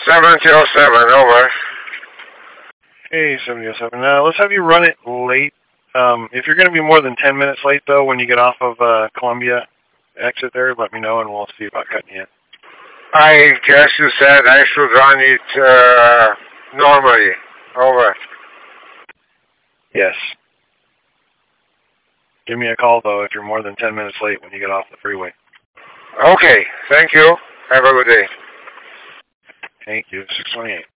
707, over. Hey, 707. Let's have you run it late. If you're going to be more than 10 minutes late, though, when you get off of Columbia exit there, let me know, and we'll see about cutting you in. I guess you said I should run it normally. Over. Yes. Give me a call, though, if you're more than 10 minutes late when you get off the freeway. Okay, thank you. Have a good day. Thank you. 628.